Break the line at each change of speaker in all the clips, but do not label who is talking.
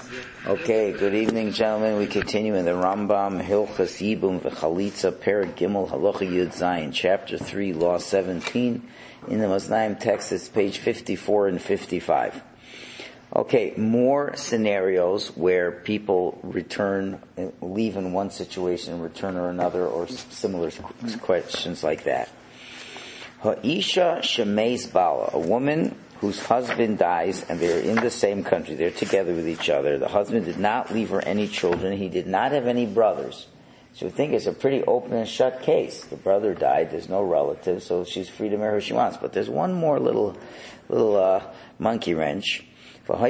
Okay, good evening, gentlemen. We continue in the Rambam, Hilchas Yibum V'Chalitza, Perek Gimel, Halacha Yud Zayin, Chapter 3, Law 17. In the Maznaim text, it's page 54 and 55. Okay, more scenarios where people leave in one situation, return or another, or similar questions like that. Ha'isha shemeis bala, a woman whose husband dies and they're in the same country, they're together with each other. The husband did not leave her any children, he did not have any brothers. So we think it's a pretty open and shut case. The brother died, there's no relative, so she's free to marry who she wants. But there's one more little monkey wrench. But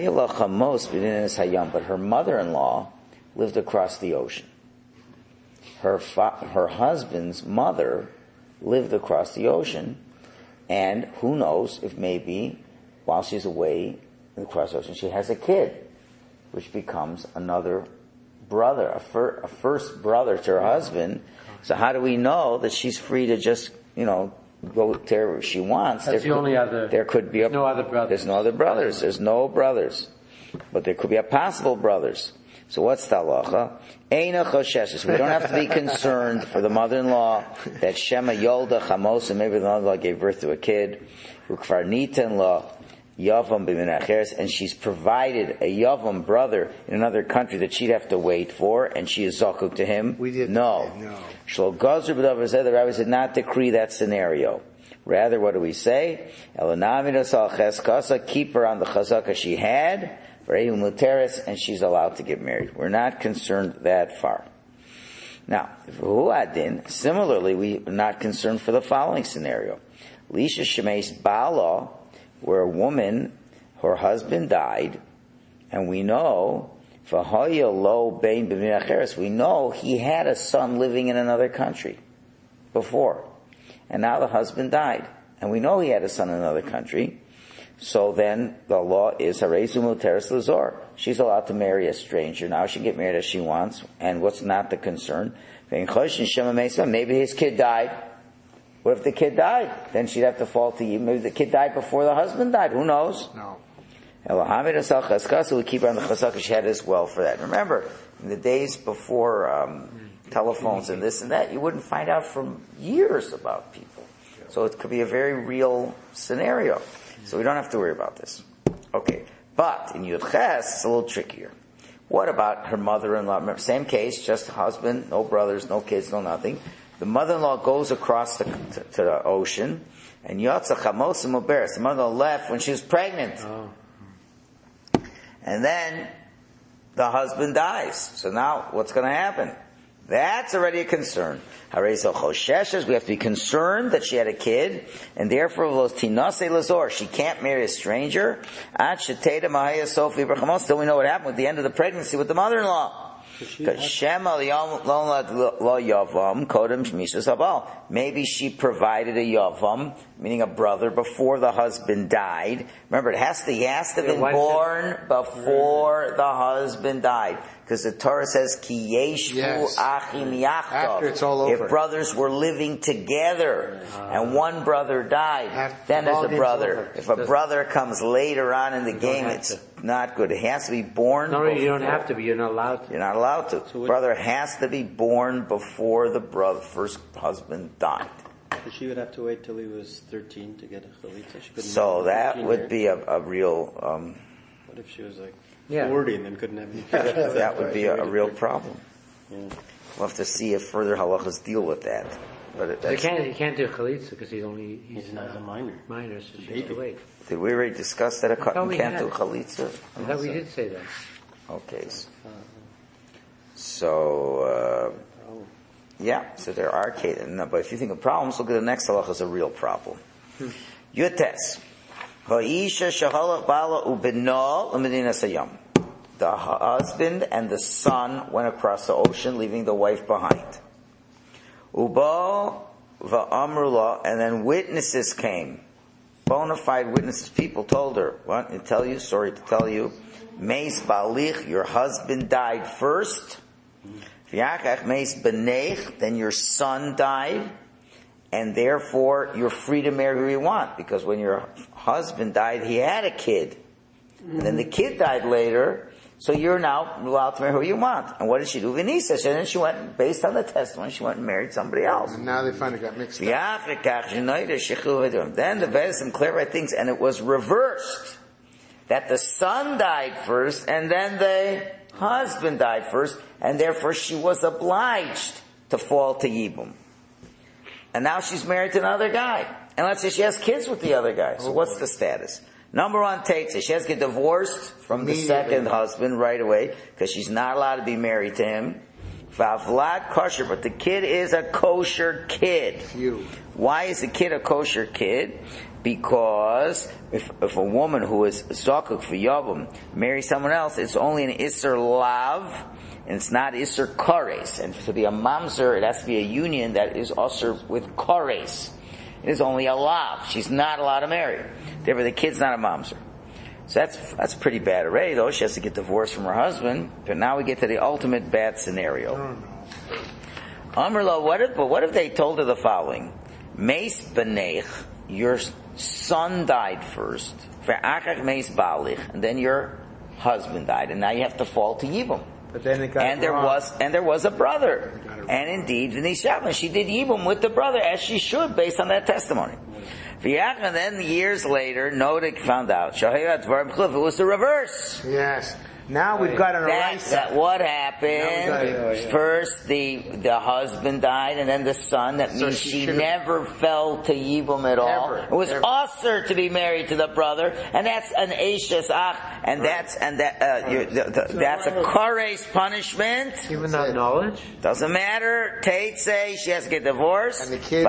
her mother-in-law lived across the ocean. Her husband's mother lived across the ocean, and who knows if maybe while she's away across the ocean she has a kid, which becomes another brother, a first brother to her husband. So how do we know that she's free to just, go wherever she wants? There's no other brothers. There's no other brothers. There's no brothers. But there could be a possible brothers. So what's the halacha? Eina choshesh. We don't have to be concerned for the mother-in-law that Shema Yolda Chamos, and maybe the mother-in-law gave birth to a kid, Ukvar Nitan La Yavam B'min Acheres, and she's provided a Yavam brother in another country that she'd have to wait for, and she is zakuk to him.
We didn't.
No. Shlo Gazur B'davar said the rabbi did not decree that scenario. Rather, what do we say? Elanaminas al Cheskasa, keep her on the chazaka she had, and she's allowed to get married. We're not concerned that far. Now, similarly, we're not concerned for the following scenario. Lisha Shemeis Bala, where a woman, her husband died, and we know, we know he had a son living in another country before. And now the husband died. And we know he had a son in another country. So then the law is Harezu Muteris Lazor. She's allowed to marry a stranger. Now she can get married as she wants. And what's not the concern? Maybe his kid died. What if the kid died? Then she'd have to fall to you. Maybe the kid died before the husband died. Who knows?
No.
We keep her on the chazaka she had as well for that. Remember, in the days before telephones and this and that, you wouldn't find out for years about people. So it could be a very real scenario. So we don't have to worry about this. Okay. But in Yud Ches, it's a little trickier. What about her mother-in-law? Remember, same case, just husband, no brothers, no kids, no nothing. The mother-in-law goes across to the ocean, and Yotza Chamos Muberes. The mother-in-law left when she was pregnant. Oh. And then the husband dies. So now what's going to happen? That's already a concern. We have to be concerned that she had a kid, and therefore she can't marry a stranger. Till we know what happened with the end of the pregnancy with the mother-in-law. Maybe she provided a yavam, meaning a brother, before the husband died. Remember, he has to have been born before the husband died. Because the Torah says, Ki yeshu achim yachdav.
After it's all over.
If brothers were living together, and one brother died, then as a brother. If a brother comes later on in the game, it's not good. It has to be born before.
You don't have to be. You're not allowed to.
You're not allowed to. So brother has to be born before the first husband died.
So she would have to wait till he was 13 to get a chalitza?
So that would be a real...
what if she was 40 and then couldn't have any kids?
That would be a real problem.
Yeah.
We'll have to see if further halachas deal with that. But
he can't do chalitza because he's
not a minor.
Minor, so she has to wait.
Did we already discuss that a cotton can't do chalitza?
I thought we did say that.
Okay. So there are cases. No, but if you think of problems, look at the next halacha is a real problem. Yutes. The husband and the son went across the ocean, leaving the wife behind. Uba va'amrula, and then witnesses came. Bona fide witnesses. People told her, what? Sorry to tell you. Meis balich, your husband died first. V'yachach meis benech, then your son died. And therefore, you're free to marry who you want. Because when your husband died, he had a kid. And then the kid died later. So you're now allowed to marry who you want. And what did she do? Vinisa. And then she went, based on the testimony, she went and married somebody else.
And now they finally got mixed up.
Then the Vedasim clarified things, and it was reversed. That the son died first, and then the husband died first, and therefore she was obliged to fall to Yibum. And now she's married to another guy. And let's say she has kids with the other guy. So what's the status? Number one, takes it. She has to get divorced from the second husband right away, because she's not allowed to be married to him. Vavlad kosher, but the kid is a kosher kid. Why is the kid a kosher kid? Because if a woman who is zakuk for yavam marries someone else, it's only an isser lav, and it's not isser kores. And to be a mamzer, it has to be a union that is usher with kores. It is only a lav. She's not allowed to marry. Therefore, the kid's not a mamzer. So that's pretty bad already, though. She has to get divorced from her husband. But now we get to the ultimate bad scenario. Amrla, what if they told her the following? Meis b'neich, your son died first. Ve'achach meis balich, and then your husband died, and now you have to fall to Yibum.
But then it got
and there was a brother. And indeed, V'nishavna, she did Yibum with the brother, as she should, based on that testimony. And then years later, Nodik found out. It was the reverse.
Yes. Now we've got an
that what happened? First, the husband died, and then the son. That means she never fell to Yibum at all. It was usher to be married to the brother, and that's an eishes ach, and that's a kores punishment.
Even without knowledge,
doesn't matter. Tate say she has to get divorced.
And the kids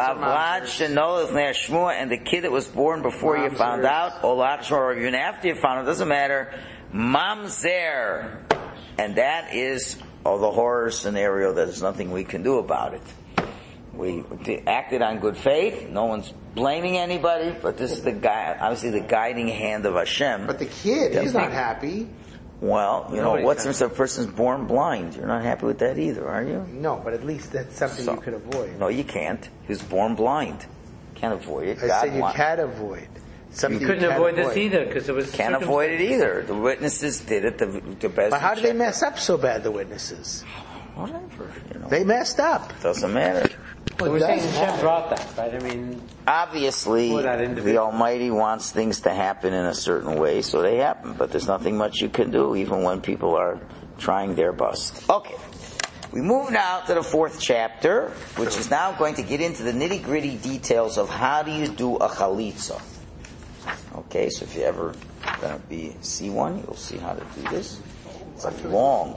and the kid that was born before you found out, or even after you found out, doesn't matter. Mamzer, and that is the horror scenario. There's nothing we can do about it. We acted on good faith. No one's blaming anybody, but this is obviously the guiding hand of Hashem.
But the kid, he's not happy.
Well, what's if a person's born blind? You're not happy with that either, are you?
No, but at least that's something you could avoid.
No, you can't. He was born blind. Can't avoid it.
I said you can't avoid.
You couldn't avoid this either, because it was...
Can't avoid it either. The witnesses did it the best.
But how did they mess up so bad, the witnesses?
Whatever,
They messed up.
Doesn't matter.
So we're saying Hashem brought that, right? I mean...
Obviously, the Almighty wants things to happen in a certain way, so they happen. But there's nothing much you can do, even when people are trying their best. Okay. We move now to the 4th chapter, which is now going to get into the nitty-gritty details of how do you do a chalitza. Okay, so if you ever see one, you'll see how to do this. It's a long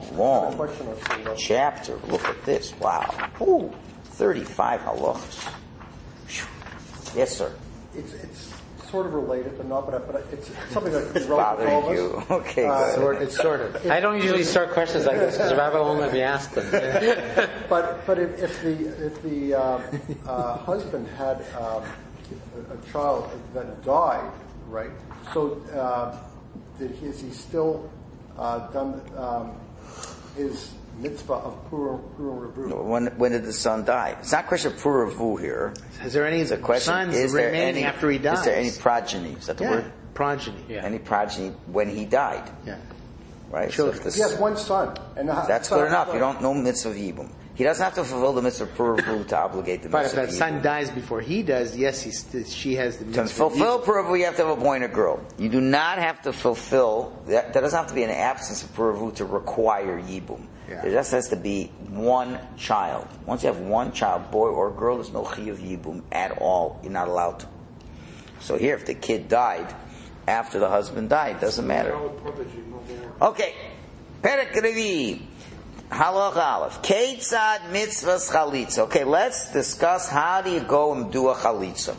chapter. Look at this. Wow. 35 halachos. Yes, sir.
It's sort of related, but not. But it's something that could be relevant to all of us.
You. Okay, good.
It's sort of.
I don't usually start questions like this because the rabbi won't let me ask them.
But if the husband had a child that died, right? So has he still done his mitzvah of Purim Revu?
When did the son die? It's not a question of Purim Revu here.
Is there any sons remaining after he dies?
Is there any progeny? Is that the word?
Progeny.
Yeah.
Any progeny when he died?
Yeah.
Right?
Children.
He has one son. And
that's good enough. You don't know mitzvah of Yibum. He doesn't have to fulfill the mitzvah of Purim Revu to obligate the mitzvah.
But if that son dies before he does, yes, she has the mitzvah.
To fulfill Purim Revu, you have to have a boy and a girl. You do not have to fulfill, that doesn't have to be an absence of Purim Revu to require Yibum.
Yeah.
There just has to be one child. Once you have one child, boy or girl, there's no chiyuv Yibum at all. You're not allowed to. So here, if the kid died after the husband died, doesn't matter. Okay. Perek Revi. Halach Aleph. Keitzad mitzvahs chalitza. Okay, let's discuss how do you go and do a chalitza.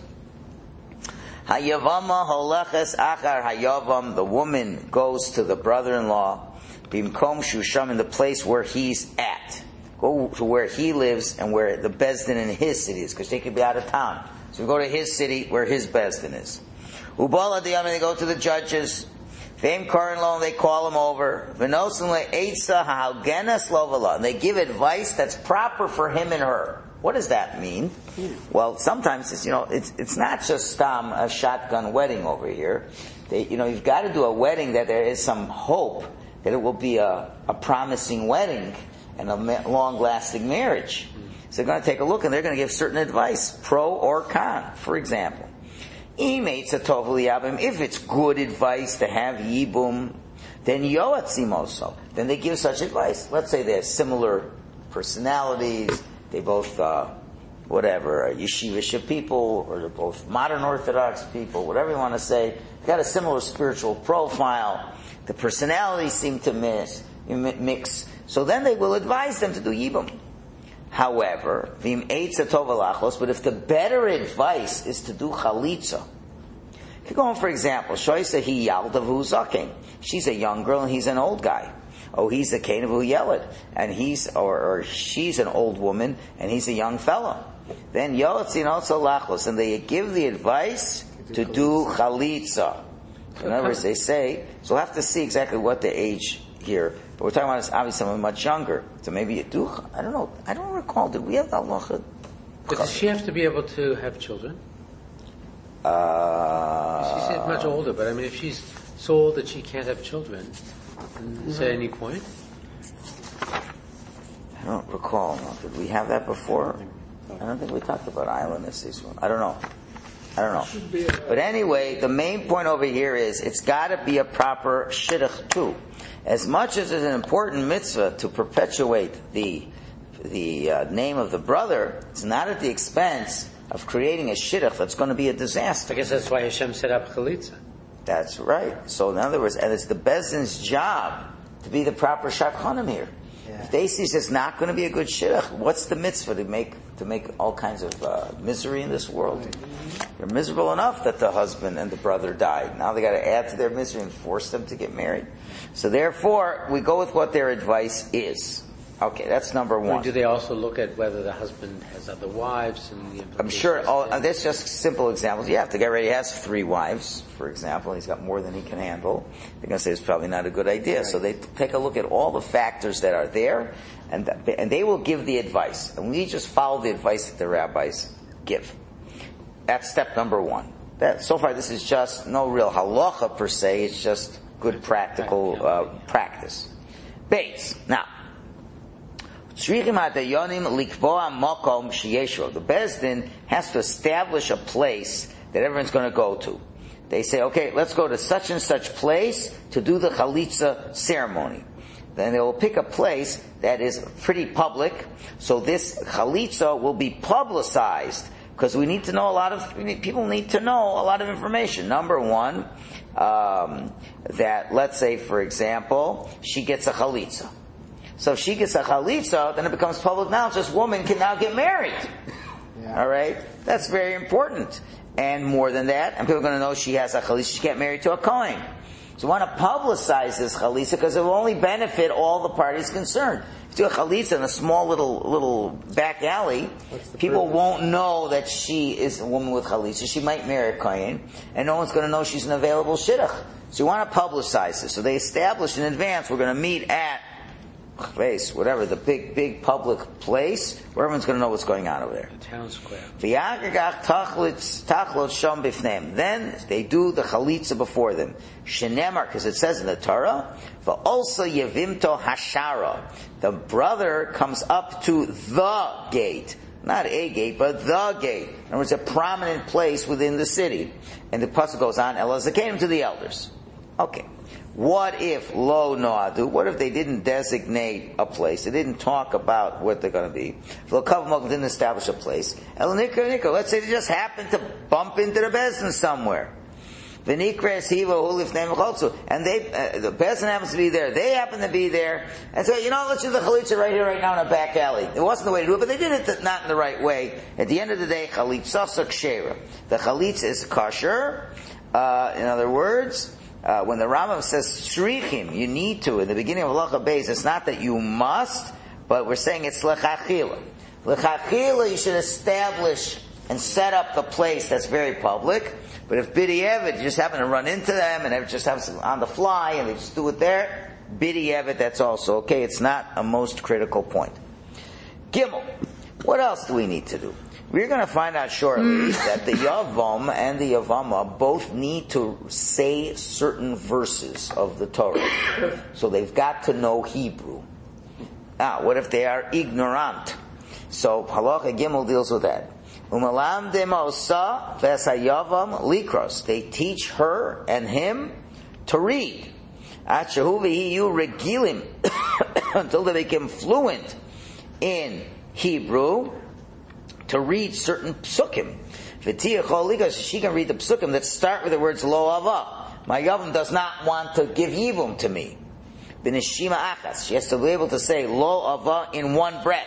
Hayavama holeches achar hayavam. The woman goes to the brother-in-law. Bimkom shusham, in the place where he's at. Go to where he lives and where the bezdin in his city is, because they could be out of town. So we go to his city where his bezdin is. Ubala diyam, they go to the judges. Fame Karin Lo, they call him over. V'nosin le'etza ha'algenas lovala, and they give advice that's proper for him and her. What does that mean? Well, sometimes it's not just a shotgun wedding over here. You've got to do a wedding that there is some hope that it will be a promising wedding and a long-lasting marriage. So they're going to take a look and they're going to give certain advice, pro or con. For example, if it's good advice to have yibum, then yoatzimoso. Then they give such advice. Let's say they have similar personalities, they both, yeshivish people, or they're both modern Orthodox people, whatever you want to say. They've got a similar spiritual profile. The personalities seem to mix. So then they will advise them to do yibum. However, but if the better advice is to do chalitza, you go on, for example, she's a young girl and he's an old guy. Oh, he's a Kain of Yelad, and or she's an old woman and he's a young fellow. Then yotzin also lachos, and they give the advice to do chalitza. In other words, they say, so we'll have to see exactly what the age here. But we're talking about obviously someone much younger. So maybe you do, I don't know. I don't recall. Did we have the halacha?
But does she have to be able to have children? She's much older, but I mean, if she's so old that she can't have children, is there any point?
I don't recall. Did we have that before? I don't think we talked about islandess. I don't know. But anyway, the main point over here is it's got to be a proper shidduch too. As much as it's an important mitzvah to perpetuate the name of the brother, it's not at the expense of creating a shidduch that's going to be a disaster.
I guess that's why Hashem set up chalitza.
That's right. So in other words, and it's the Bezdin's job to be the proper shadchanim here. Yeah. If they see it's not going to be a good shidduch, what's the mitzvah to make all kinds of misery in this world? They're miserable enough that the husband and the brother died. Now they got to add to their misery and force them to get married. So therefore, we go with what their advice is. Okay, that's number one.
Do they also look at whether the husband has other wives? And
I'm sure, that's just simple examples. You have to get ready. He has 3 wives, for example. He's got more than he can handle. They're going to say it's probably not a good idea. Right. So they take a look at all the factors that are there, and they will give the advice. And we just follow the advice that the rabbis give. That's step number 1. So far, this is just no real halacha per se. It's just good practical practice. Base. Now, the Bezdin has to establish a place that everyone's going to go to. They say, okay, let's go to such and such place to do the chalitza ceremony. Then they will pick a place that is pretty public, so this chalitza will be publicized, because we need to know people need to know a lot of information. Number 1, that let's say, for example, she gets a chalitza. So if she gets a chalitza, then it becomes public knowledge. This woman can now get married. Yeah. All right? That's very important. And more than that, and people are going to know she has a chalitza, she can't marry to a Kohen. So we want to publicize this chalitza because it will only benefit all the parties concerned. If you do a chalitza in a small little back alley, people won't know that she is a woman with chalitza. She might marry a Kohen, and no one's going to know she's an available shidduch. So you want to publicize this. So they establish in advance, we're going to meet at whatever, the big public place where everyone's going to know what's going on over there.
The town square.
Then they do the chalitza before them. Shenemar, because it says in the Torah, also yevimto hashara. The brother comes up to the gate. Not a gate, but the gate. In other words, a prominent place within the city. And the pasuk goes on, Elazakanim to the elders. Okay. What if lo noadu? What if they didn't designate a place? They didn't talk about what they're going to be. Didn't establish a place. Let's say they just happened to bump into the Bezdin somewhere. And the Bezdin happens to be there. They happen to be there. And so, let's do the chalitza right here, right now in a back alley. It wasn't the way to do it, but they did it not in the right way. At the end of the day, chalitza kshera. The chalitza is kosher. In other words, when the Rambam says shrichim, you need to, in the beginning of Halacha Beis, it's not that you must, but we're saying it's lechachila. Lechachila, you should establish and set up the place that's very public. But if b'di'evet, you just happen to run into them and it just happens on the fly and they just do it there, b'di'evet, that's also okay. It's not a most critical point. Gimel. What else do we need to do? We're going to find out shortly that the Yavam and the Yavama both need to say certain verses of the Torah. So they've got to know Hebrew. Now, what if they are ignorant? So Halacha Gimel deals with that. Umalam demosa v'esayavam likros. They teach her and him to read. Achahu v'hiyu regilim until they become fluent in Hebrew to read certain psukim. V'tiyachol likas, she can read the psukim that start with the words lo ava. My yavam does not want to give yibum to me. B'neshima achas. She has to be able to say lo ava in one breath.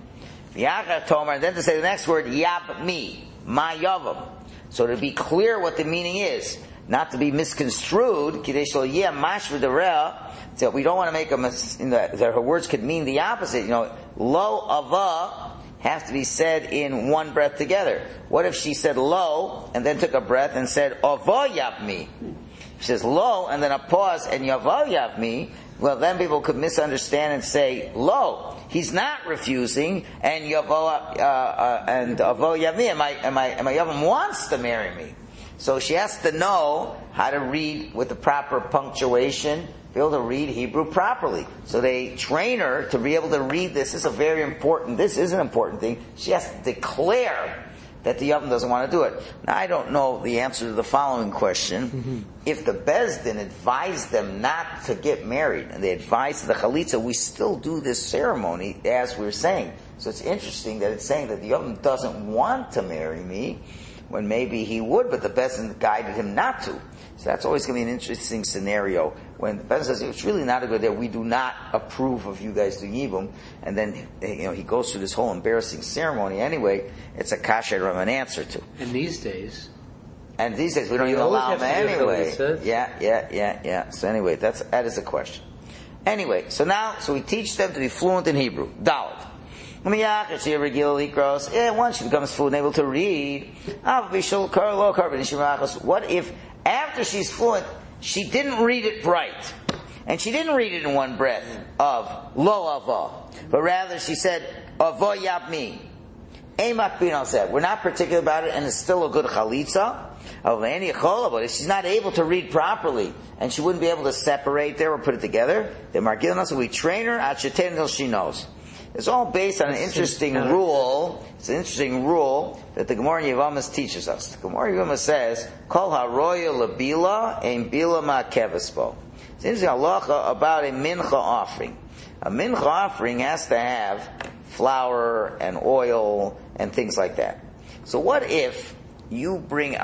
V'yachar tomer, and then to say the next word yab mi, my yavam. So to be clear what the meaning is, not to be misconstrued. Kidei shelo yeh mashva dereh. So we don't want to make that her words could mean the opposite. Lo ava have to be said in one breath together. What if she said lo and then took a breath and said avo yavmi? She says lo and then a pause and yavo yavmi. Well, then people could misunderstand and say lo. He's not refusing, and yavo and avo yavmi. And my yavam wants to marry me. So she has to know how to read with the proper punctuation, be able to read Hebrew properly. So they train her to be able to read this. This is an important thing. She has to declare that the Yavam doesn't want to do it. Now, I don't know the answer to the following question. Mm-hmm. If the Bezdin advised them not to get married, and they advised the Chalitza, we still do this ceremony, as we're saying. So it's interesting that it's saying that the Yavam doesn't want to marry me, when maybe he would, but the Bezdin guided him not to. So that's always going to be an interesting scenario when the Bezdin says it's really not a good idea. We do not approve of you guys doing Yibum, and then he goes through this whole embarrassing ceremony anyway. It's a kasha to have an answer to.
And these days
we don't even allow them anyway. Yeah. So anyway, that is a question. Anyway, so we teach them to be fluent in Hebrew. Dalet. Once she becomes fluent and able to read, what if after she's fluent, she didn't read it right, and she didn't read it in one breath of lo ava, but rather she said avo yabmi. We're not particular about it, and it's still a good chalitza. But if she's not able to read properly, and she wouldn't be able to separate there or put it together, then we train her until she knows. It's all based on an interesting rule. It's an interesting rule that the Gemara in Yevamos teaches us. The Gemara in Yevamos says, Kol haroya lebila ein bila ma'kevespo. It's interesting halacha about a mincha offering. A mincha offering has to have flour and oil and things like that. So what if you bring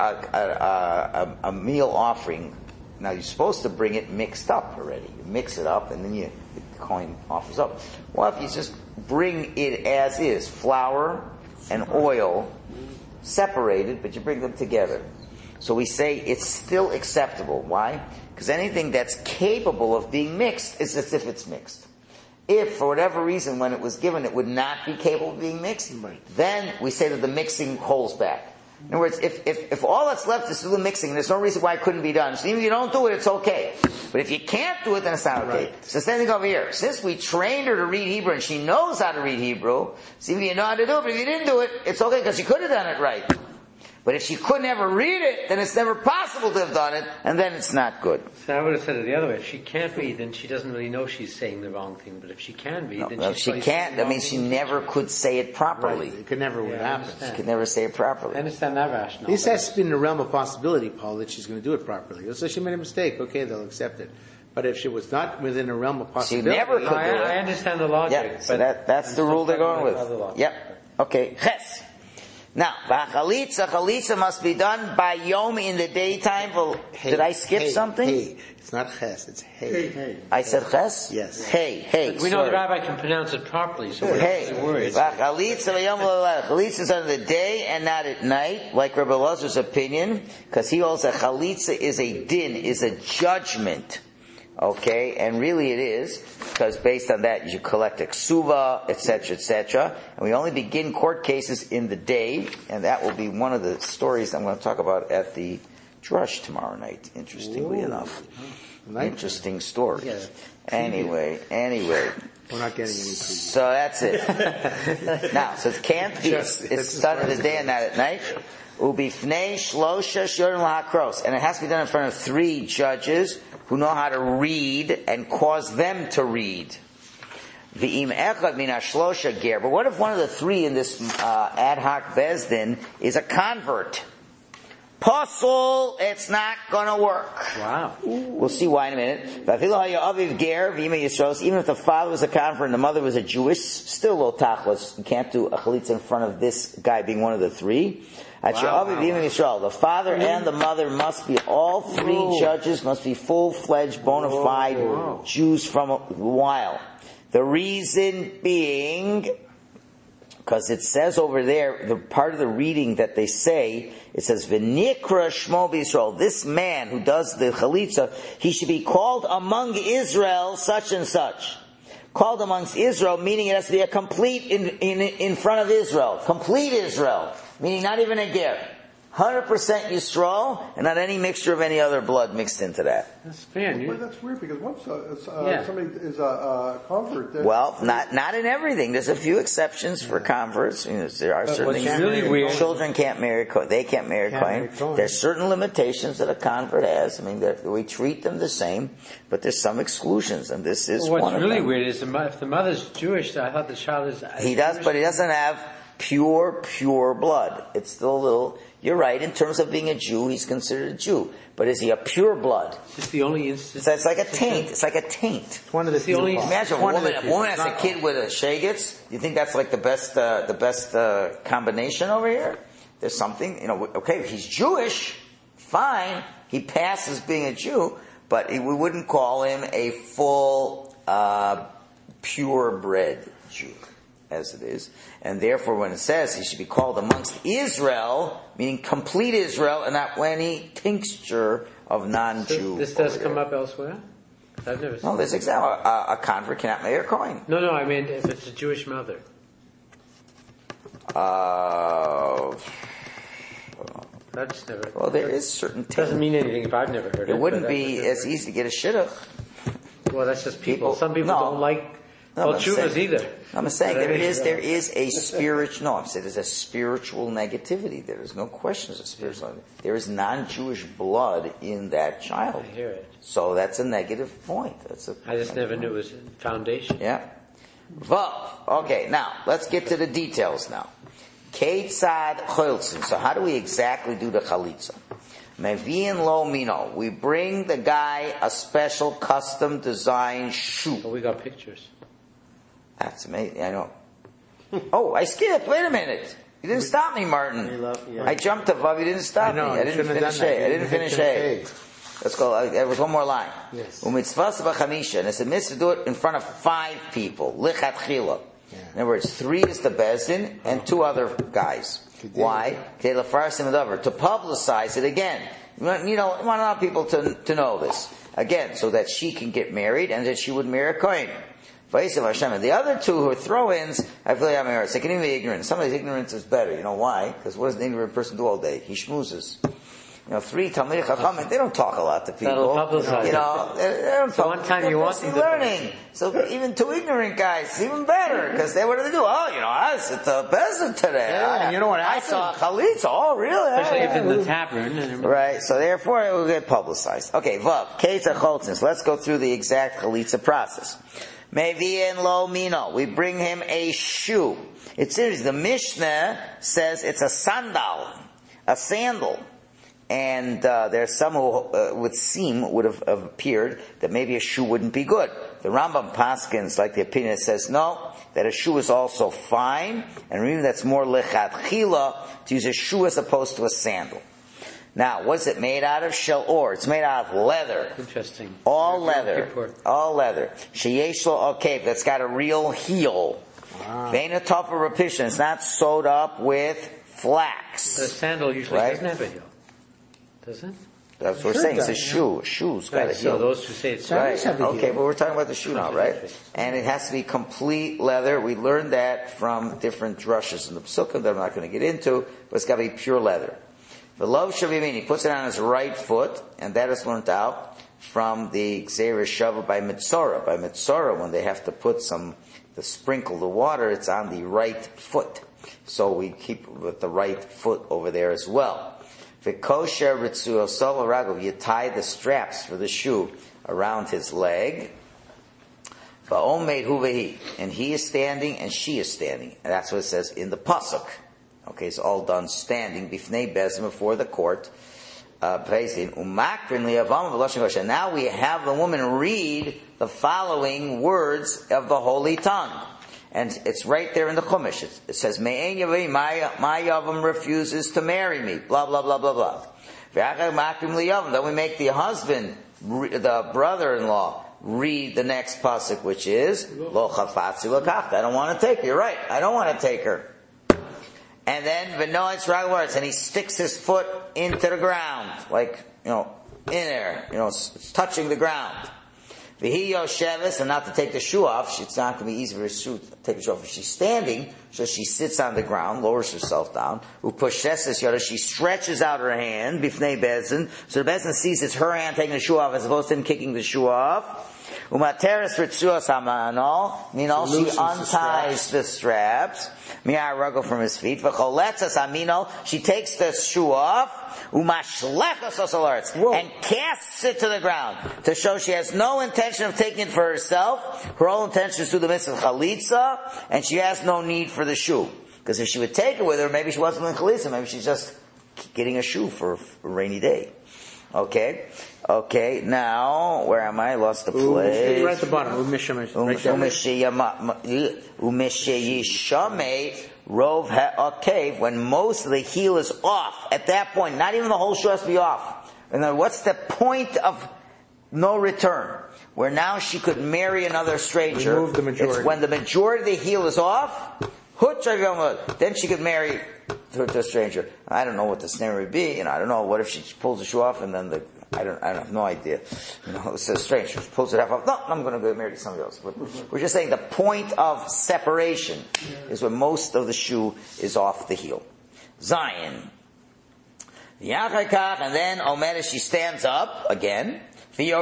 a meal offering? Now you're supposed to bring it mixed up already. You mix it up and then the coin offers up. Well, if you just bring it as is, flour and oil separated, but you bring them together. So we say it's still acceptable. Why? Because anything that's capable of being mixed is as if it's mixed. If, for whatever reason, when it was given, it would not be capable of being mixed, then we say that the mixing holds back. In other words, if all that's left is to do the mixing, there's no reason why it couldn't be done. So even if you don't do it, it's okay. But if you can't do it, then it's not okay. Right. So same thing over here. Since we trained her to read Hebrew, and she knows how to read Hebrew, so even if you know how to do it, but if you didn't do it, it's okay, because she could have done it right. But if she could never read it, then it's never possible to have done it, and then it's not good.
So I would have said it the other way. If she can't read, then she doesn't really know she's saying the wrong thing. But if she can read, then
she can't. That means she never could say it properly.
Right. It could never happen.
She could never say it properly.
I understand that rationale.
This has to be in the realm of possibility, Paul, that she's going to do it properly. So she made a mistake. Okay, they'll accept it. But if she was not within the realm of possibility,
she never could do it.
I understand the logic.
Yeah, so that's the rule they're going with. Yep. Okay. Ches. Now, chalitza must be done by yom in the daytime. Did I skip something?
Hey. It's not ches, it's hey.
I said ches?
Yes.
Hey.
But we know the rabbi can pronounce it properly, so we're not worried.
Chalitza is on the day and not at night, like Rabbi Elazar's opinion, because he also chalitza is a din, is a judgment. Okay, and really it is, because based on that you collect a ksuva, etc., and we only begin court cases in the day, and that will be one of the stories I'm going to talk about at the drush tomorrow night, interestingly enough. Interesting story.
Yeah.
Anyway.
We're not getting any preview.
So that's it. Now, so it can't be, it's done in the day and not at night. Ubifnei shlosha shurim lahakros. And it has to be done in front of 3 judges who know how to read and cause them to read. V'im echad min hashlosha ger. But what if one of the 3 in this ad hoc bezdin is a convert? Puzzle, it's not gonna work.
Wow.
We'll see why in a minute. Even if the father was a convert and the mother was a Jewish, still lo tachlis. You can't do a chalitza in front of this guy being one of the 3. The father and the mother must be, all 3 judges must be full-fledged, bona fide Jews from a while. The reason being, because it says over there, the part of the reading that they say, it says, V'nikra Shmo B'Yisrael. This man who does the chalitza, he should be called among Israel such and such. Called amongst Israel, meaning it has to be a complete in front of Israel. Complete Israel. Meaning not even a ger. 100% Yisrael, and not any mixture of any other blood mixed into that.
That's fair.
Well, that's weird because once somebody is a convert, then
well, not in everything. There's a few exceptions for converts. There are certainly
really weird.
Children can't marry. They can't marry Kohen. There's certain limitations that a convert has. We treat them the same, but there's some exclusions, and this is one of them.
What's really weird is if the mother's Jewish, I thought the child is.
He does, but he doesn't have pure blood. It's still a little. You're right, in terms of being a Jew, he's considered a Jew. But is he a pure blood?
It's the only instance.
So it's like a taint. It's like a taint.
It's one of the only.
Imagine a woman has a kid with a shagets. You think that's like the best combination over here? There's something, okay, he's Jewish, fine. He passes being a Jew, but we wouldn't call him a full, purebred Jew, as it is. And therefore when it says he should be called amongst Israel, meaning complete Israel, and not any tincture of non-Jew.
So this does come up elsewhere? I've never seen
No, there's example. A convert cannot marry a Kohen.
No, I mean if it's a Jewish mother. That's never.
Well, there is certain taint.
Doesn't mean anything if I've never heard it.
It wouldn't be as easy to get a shidduch.
Well, that's just people. Some people don't like chuvas either.
I'm saying there is a spiritual. No, I'm saying there's a spiritual negativity. There is no question. There's a spiritual. Negativity. There is non-Jewish blood in that child.
I hear it.
So that's a negative point.
I just never knew it was a foundation.
Yeah. Okay, now let's get to the details now. Keitzad cholzin. So how do we exactly do the chalitza? Mevi'in lo mino. We bring the guy a special custom designed shoe.
Oh, we got pictures.
That's amazing. I know. Oh, I skipped. Wait a minute. You didn't stop me, Martin. I jumped to Vav. You didn't stop me. I didn't finish A. Let's go. There was one more line.
Yes.
Umitzvas b'chamisha. And it's a mitzvah to do it in front of 5 people. Lichatchila. In other words, 3 is the bezdin and 2 other guys. Why? To publicize it again. You want a lot of people to know this. Again, so that she can get married and that she would marry a Kohen. And the other 2 who are throw-ins, I feel like they can even be ignorant. Somebody's ignorance is better. You know why? Because what does an ignorant person do all day? He schmoozes. 3 Talmidei Chachamim, they don't talk a lot to people. They don't talk.
One time you want them
learning. So even 2 ignorant guys, even better, because what do they do? I was at the Bezin today.
Yeah, you know what
I saw chalitza. Oh, really?
Especially if in the tavern.
Right, so therefore it will get publicized. Okay, Vav, Keitza Choltzin. So let's go through the exact chalitza process. Mevi'in lo mino. We bring him a shoe. It's serious. The Mishnah says it's a sandal. And there's some who would have appeared that maybe a shoe wouldn't be good. The Rambam Paskins, like the opinion that says no, that a shoe is also fine, and remember that's more lechatchila to use a shoe as opposed to a sandal. Now, what's it made out of? Shel or. It's made out of leather.
Interesting.
All leather. Sheyesh lo okay, that's got a real heel. Veina tofa rapishin. It's not sewed up with flax.
The sandal usually doesn't have a heel. Does it?
That's what we're saying. It's a shoe. A shoe's got a heel.
So those who say it's
right. Okay, but we're talking about the shoe now, right? And it has to be complete leather. We learned that from different drushes in the Psukim that I'm not going to get into, but it's got to be pure leather. The love shavimin, he puts it on his right foot, and that is learned out. from the Gzeira Shava by Mitzorah. By Mitzorah, when they have to sprinkle the water, it's on the right foot. So we keep with the right foot over there as well. V'kosher ritzuo solo ragov, you tie the straps for the shoe around his leg. Va'omed huvehi, and he is standing and she is standing. And that's what it says in the pasuk. Okay, it's all done standing bifnei bezim, before the court. And now we have the woman read the following words of the holy tongue. And it's right there in the Chumash. It says, my Yavam refuses to marry me. Blah, blah, blah, blah, blah. Then we make the husband, the brother-in-law, read the next pasuk, which is, Lo chafatzi lakachta. I don't want to take her. You're right. I don't want to take her. And then, V'noetz ragvarts, and he sticks his foot into the ground. Like, in there. It's touching the ground. V'hi yosheves, and not to take the shoe off. It's not going to be easy for her to take the shoe off. If she's standing, so she sits on the ground, lowers herself down. Upusheses yoda, she stretches out her hand, bifnei bezin. So the bezin sees it's her hand taking the shoe off as opposed to him kicking the shoe off. Umateres ritzuos hamanol, she unties the straps. Mi'arago from his feet. V'choletzas amino, she takes the shoe off. Umashlechas osalaretz, and casts it to the ground to show she has no intention of taking it for herself. Her whole intention is to the mitzvah chalitza, and she has no need for the shoe. Because if she would take it with her, maybe she wasn't in chalitza. Maybe she's just getting a shoe for a rainy day. Okay, now, where am I? Lost the place.
Right at the bottom.
Umesheyishamei rov ha'akev, when most of the heel is off. At that point, not even the whole shoe has to be off. And then what's the point of no return? Where now she could marry another stranger.
Remove the majority.
It's when the majority of the heel is off, then she could marry to a stranger. I don't know what the snare would be, I don't know, what if she pulls the shoe off and then I have no idea. It's a stranger. She pulls it half off. No, I'm going to get married to somebody else. But we're just saying the point of separation is when most of the shoe is off the heel. Zion. And then Omer, she stands up again. She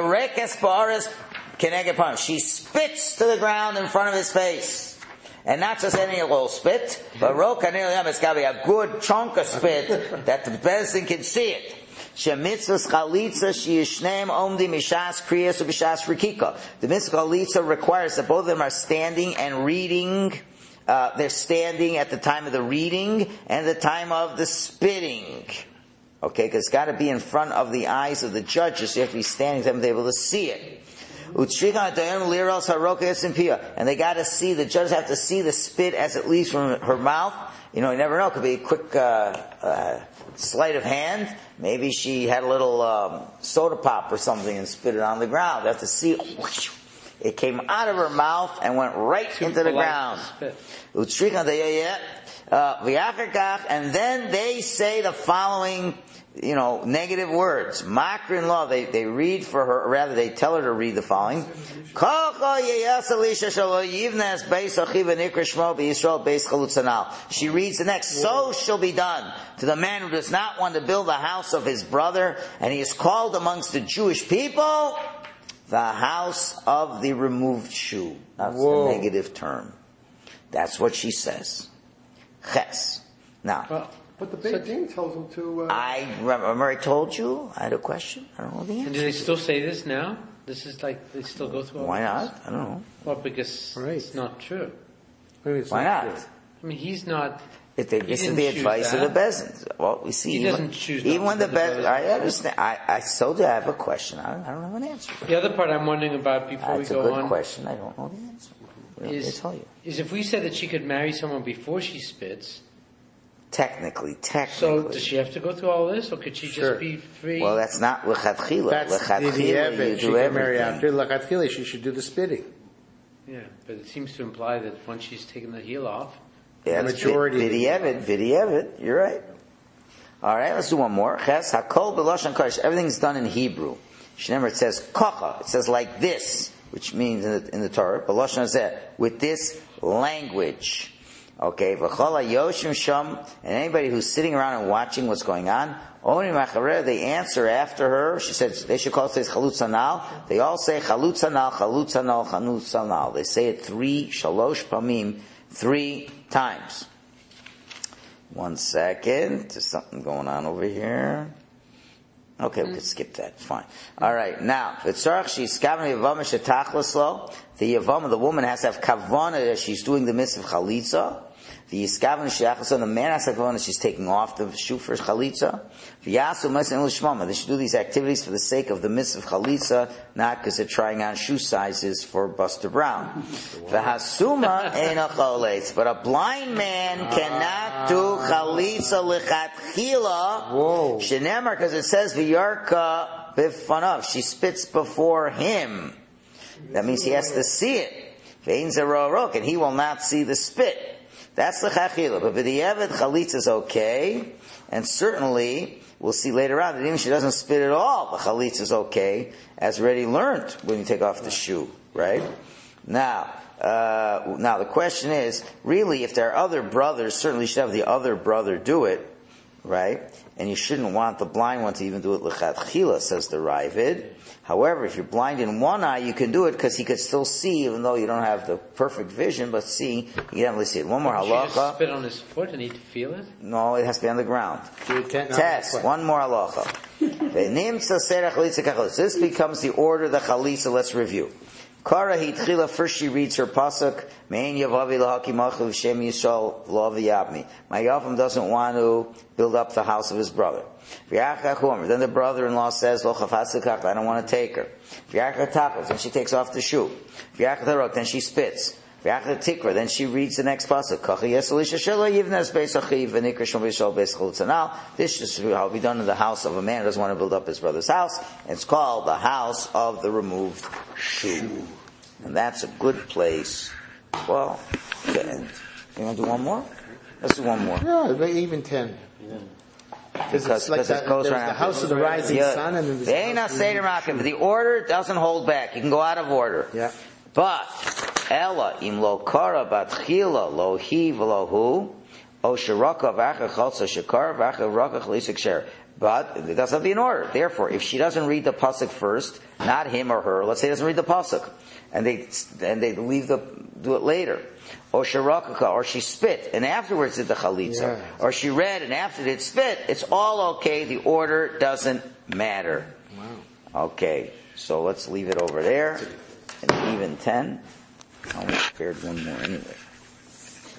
spits to the ground in front of his face. And not just any little spit, but it's got to be a good chunk of spit that the person can see it. The mitzvah chalitza requires that both of them are standing and reading. They're standing at the time of the reading and the time of the spitting. Okay, because it's got to be in front of the eyes of the judges. So you have to be standing for them to be able to see it. And they got to see, the judges have to see the spit as it leaves from her mouth. You never know. It could be a quick sleight of hand. Maybe she had a little soda pop or something and spit it on the ground. They have to see it came out of her mouth and went right into the ground. And then they say the following, negative words. Makrin law, they read for her, or rather they tell her to read the following. She reads the next. So shall be done to the man who does not want to build the house of his brother, and he is called amongst the Jewish people the house of the removed shoe. That's a negative term. That's what she says. Ches. Now.
But the Beit Din tells him to...
I remember I told you, I had a question. I don't know the answer.
And do they still say this now? This is like, they still go through all
Why
this?
not? I don't know.
Well, because it's not true.
Why not?
I mean, he's not...
This is the advice of the Bezin. Well, we see.
He doesn't choose.
Even when the Bezin, I understand. I told you I have a question. I don't have an answer.
The other part I'm wondering about before we go on.
That's a good question. I don't know the answer. I'll tell you.
Is if we said that she could marry someone before she spits.
Technically.
So does she have to go through all this, or could she just be free?
Well, that's not lechatchila.
That's
lechatchila, you do everything.
Marry after lechatchila, she should do the spitting.
Yeah, but it seems to imply that once she's taken the heel off.
Yeah,
majority.
Vidyevet, you're right. Alright, let's do one more. Ches, hakol b'lashon kodesh, everything's done in Hebrew. Shneimar, it says kocha, it says like this, which means in the Torah, b'lashon hazeh, with this language. Okay, v'chol yoshim sham, and anybody who's sitting around and watching what's going on, oni machareh, they answer after her. She said they should call it chalutz hanal. They all say chalutz hanal, chalutz hanal, chalutz hanal. They say it shalosh pamim, 3 times. One second, there's something going on over here. Okay, we could skip that. Fine. All right. Now, the Yavama, the woman has to have kavana that she's doing the mitzvah of chalitza. The man has to have kavana that she's taking off the shoe for chalitza. They should do these activities for the sake of the mitzvah of chalitza, not because they're trying on shoe sizes for Buster Brown. But a blind man cannot do chalitza lechatchila. Shenemar, because it says v'yarka b'fanav. She spits before him. That means he has to see it. And he will not see the spit. That's the chachila. But b'di'evet chalitza is okay. And certainly, we'll see later on that even if she doesn't spit at all, the chalitza is okay, as already learned when you take off the shoe, right? Now the question is, really, if there are other brothers, certainly you should have the other brother do it, right? And you shouldn't want the blind one to even do it lechatchila, says the Ravid. However, if you're blind in one eye, you can do it because he could still see, even though you don't have the perfect vision, but see, you can definitely see it. One more halacha.
Should you just spit on his foot and he'd feel it?
No, it has to be on the ground. Test. One more halacha. This becomes the order of the chalitza. Let's review. Kara hitchila, first she reads her pasuk, Mein Yavavi Lahakimachu Shem Yisrael Lo V'Yabmi. My Yavam doesn't want to build up the house of his brother. Then the brother-in-law says, Lo Chafatzikach, I don't want to take her. Then she takes off the shoe. Then she spits. Then she reads the next pasuk. This is how it be done in the house of a man who doesn't want to build up his brother's house. It's called the house of the removed shoe. And that's a good place. Well, to end. You want to do one more? Let's do one more.
No, even 10.
Because it goes right
the house of the rising sun, and then
the order doesn't hold back. You can go out of order.
Yeah.
But Ella im lo kara batchila lo hi v'lo hu o shiraka v'acha chalsa shakar v'acha raka chalisik sher. But it doesn't have to be in order. Therefore, if she doesn't read the pasuk first, not him or her, let's say doesn't read the pasuk, and they do it later, or shirakaka, or she spit and afterwards did the chalitza, or she read and after did spit, it's all okay. The order doesn't matter. Wow. Okay, so let's leave it over there. And even 10. I only prepared one more anyway.